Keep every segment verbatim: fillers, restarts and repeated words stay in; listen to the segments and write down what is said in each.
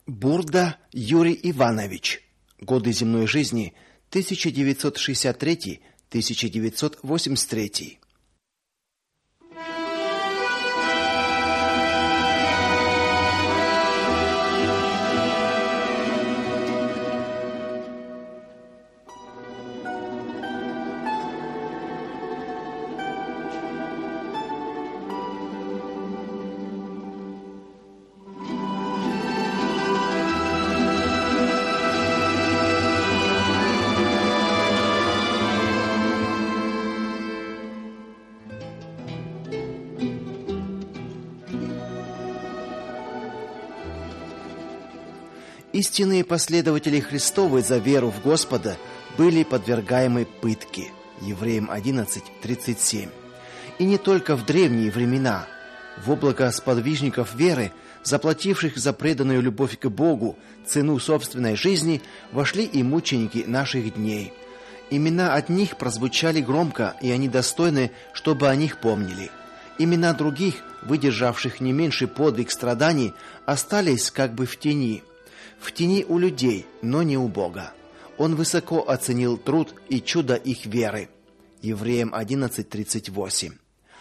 Бурда Юрий Иванович. Годы земной жизни тысяча девятьсот шестьдесят третий — тысяча девятьсот восемьдесят третий. Истинные последователи Христовы за веру в Господа были подвергаемы пытке. Евреям одиннадцать тридцать семь. И не только в древние времена. В облако сподвижников веры, заплативших за преданную любовь к Богу цену собственной жизни, вошли и мученики наших дней. Имена от них прозвучали громко, и они достойны, чтобы о них помнили. Имена других, выдержавших не меньший подвиг страданий, остались как бы в тени. В тени у людей, но не у Бога. Он высоко оценил труд и чудо их веры. Евреям одиннадцать тридцать восемь.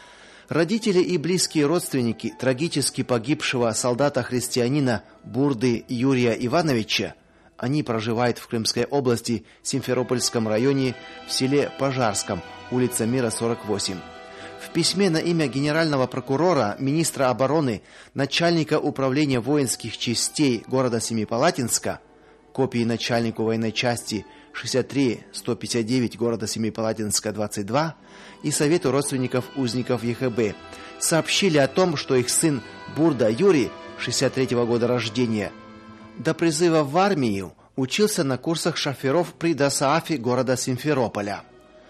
Родители и близкие родственники трагически погибшего солдата-христианина Бурды Юрия Ивановича, они проживают в Крымской области, Симферопольском районе, в селе Пожарском, улица Мира, сорок восемь. В письме на имя генерального прокурора, министра обороны, начальника управления воинских частей города Семипалатинска, копии начальнику военной части шестьдесят три сто пятьдесят девять города Семипалатинска двадцать два и совету родственников узников ЕХБ, сообщили о том, что их сын Бурда Юрий, шестьдесят третьего года рождения, до призыва в армию учился на курсах шоферов при ДОСААФе города Симферополя.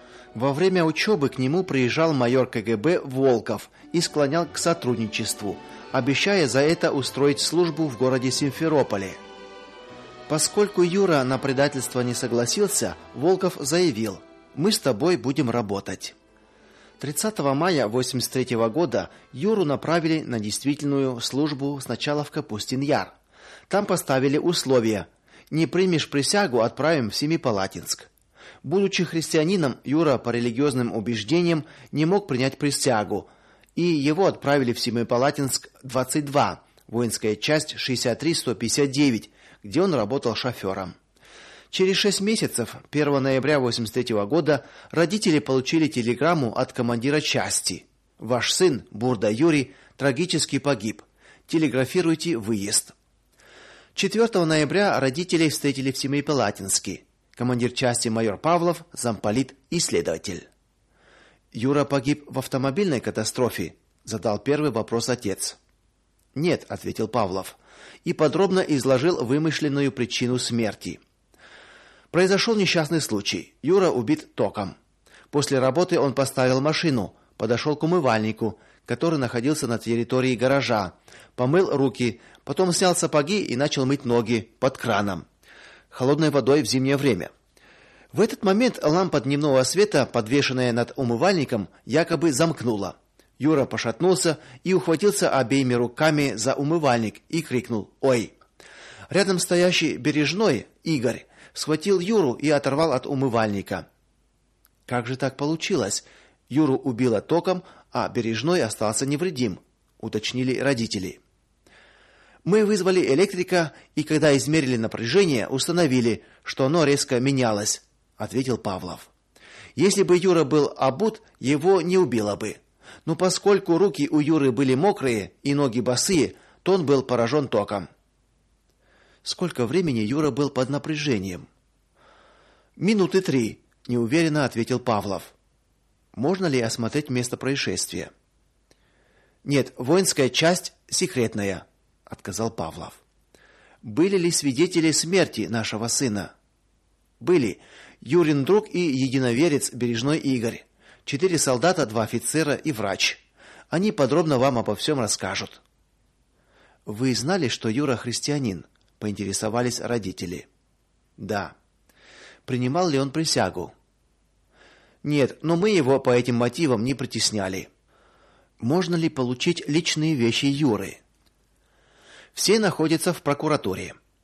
Во время учебы к нему приезжал майор КГБ Волков и склонял к сотрудничеству, обещая за это устроить службу в городе Симферополе. Поскольку Юра на предательство не согласился, Волков заявил: «Мы с тобой будем работать». тридцатого мая восемьдесят третьего года Юру направили на действительную службу сначала в Капустин-Яр. Там поставили условия: «Не примешь присягу, отправим в Семипалатинск». Будучи христианином, Юра по религиозным убеждениям не мог принять присягу, и его отправили в Семипалатинск двадцать два, воинская часть шестьдесят три сто пятьдесят девять, где он работал шофером. Через шесть месяцев, первого ноября восемьдесят третьего года, родители получили телеграмму от командира части: «Ваш сын, Бурда Юрий, трагически погиб. Телеграфируйте выезд». четвёртого ноября родителей встретили в Семипалатинске. Командир части майор Павлов, замполит и следователь. «Юра погиб в автомобильной катастрофе?» — задал первый вопрос отец. «Нет», — ответил Павлов, и подробно изложил вымышленную причину смерти. Произошел несчастный случай. Юра убит током. После работы он поставил машину, подошел к умывальнику, который находился на территории гаража, помыл руки, потом снял сапоги и начал мыть ноги под краном, холодной водой в зимнее время. В этот момент лампа дневного света, подвешенная над умывальником, якобы замкнула. Юра пошатнулся и ухватился обеими руками за умывальник и крикнул: «Ой!». Рядом стоящий Бережной, Игорь, схватил Юру и оторвал от умывальника. Как же так получилось? Юру убило током, а Бережной остался невредим, уточнили родители. Мы вызвали электрика, и когда измерили напряжение, установили, что оно резко менялось, ответил Павлов. Если бы Юра был обут, его не убило бы. Но поскольку руки у Юры были мокрые и ноги босые, то он был поражен током. Сколько времени Юра был под напряжением? Минуты три, неуверенно ответил Павлов. Можно ли осмотреть место происшествия? Нет, воинская часть секретная, отказал Павлов. Были ли свидетели смерти нашего сына? Были. Юрин друг и единоверец Бережной Игорь, четыре солдата, два офицера и врач. Они подробно вам обо всем расскажут. Вы знали, что Юра христианин? Поинтересовались родители. Да. Принимал ли он присягу? Нет, но мы его по этим мотивам не притесняли. Можно ли получить личные вещи Юры? Все находятся в прокуратуре.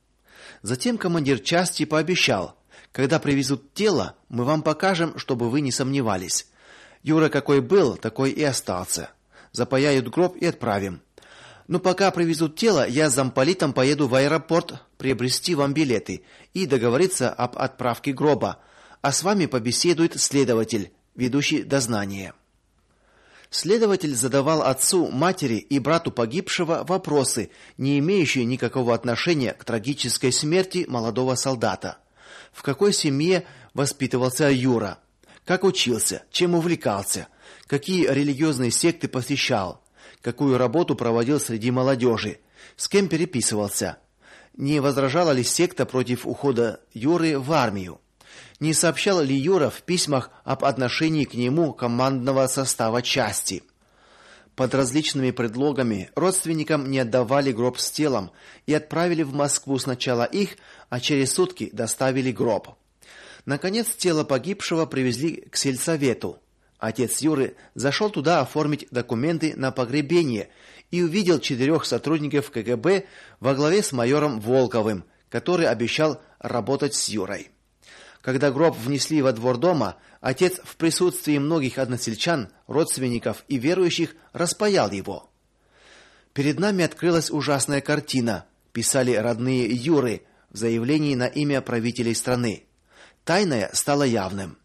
Затем командир части пообещал: когда привезут тело, мы вам покажем, чтобы вы не сомневались. Юра какой был, такой и остался. Запаяют гроб и отправим. Но пока привезут тело, я с замполитом поеду в аэропорт приобрести вам билеты и договориться об отправке гроба, а с вами побеседует следователь, ведущий дознание. Следователь задавал отцу, матери и брату погибшего вопросы, не имеющие никакого отношения к трагической смерти молодого солдата. В какой семье воспитывался Юра? Как учился? Чем увлекался? Какие религиозные секты посещал? Какую работу проводил среди молодежи? С кем переписывался? Не возражала ли секта против ухода Юры в армию? Не сообщал ли Юра в письмах об отношении к нему командного состава части? Под различными предлогами родственникам не отдавали гроб с телом и отправили в Москву сначала их, а через сутки доставили гроб. Наконец тело погибшего привезли к сельсовету. Отец Юры зашел туда оформить документы на погребение и увидел четырех сотрудников ка гэ бэ во главе с майором Волковым, который обещал работать с Юрой. Когда гроб внесли во двор дома, отец в присутствии многих односельчан, родственников и верующих распаял его. Перед нами открылась ужасная картина, писали родные Юры в заявлении на имя правителей страны. Тайное стало явным.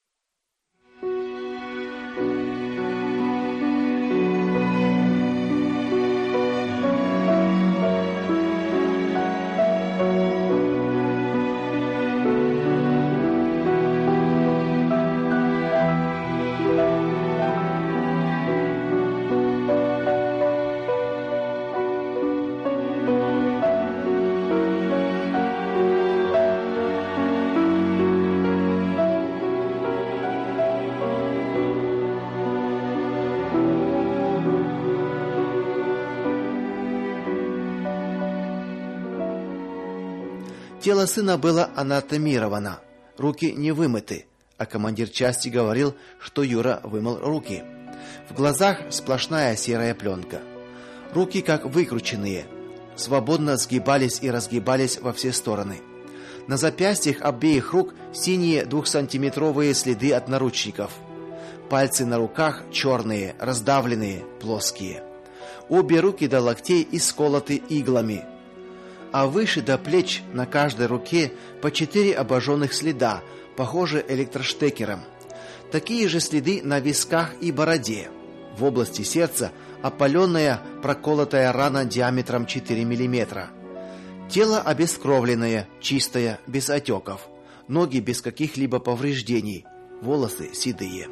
Тело сына было анатомировано, руки не вымыты, а командир части говорил, что Юра вымыл руки. В глазах сплошная серая пленка. Руки как выкрученные, свободно сгибались и разгибались во все стороны. На запястьях обеих рук синие двухсантиметровые следы от наручников. Пальцы на руках черные, раздавленные, плоские. Обе руки до локтей исколоты иглами. А выше до плеч на каждой руке по четыре обожженных следа, похожие электроштекером. Такие же следы на висках и бороде. В области сердца опаленная проколотая рана диаметром четыре миллиметра. Тело обескровленное, чистое, без отеков. Ноги без каких-либо повреждений, волосы седые.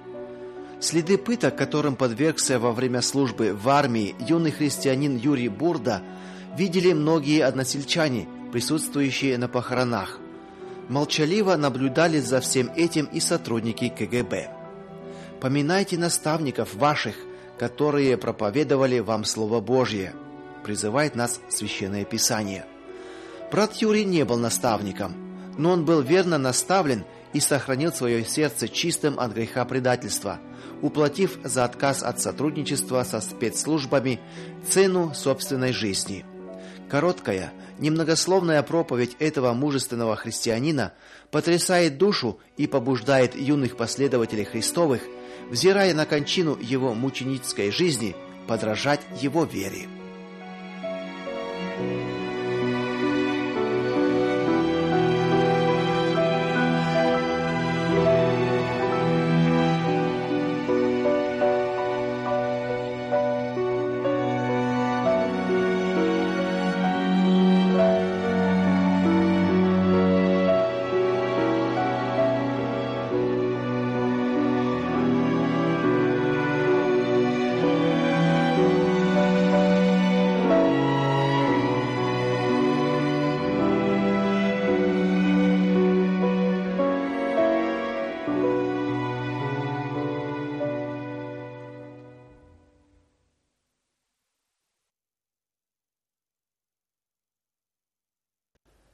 Следы пыток, которым подвергся во время службы в армии юный христианин Юрий Бурда, видели многие односельчане, присутствующие на похоронах. Молчаливо наблюдали за всем этим и сотрудники ка гэ бэ. Поминайте наставников ваших, которые проповедовали вам слово Божье, призывает нас Священное Писание. Брат Юрий не был наставником, но он был верно наставлен и сохранил свое сердце чистым от греха предательства, уплатив за отказ от сотрудничества со спецслужбами цену собственной жизни. Короткая, немногословная проповедь этого мужественного христианина потрясает душу и побуждает юных последователей Христовых, взирая на кончину его мученической жизни, подражать его вере.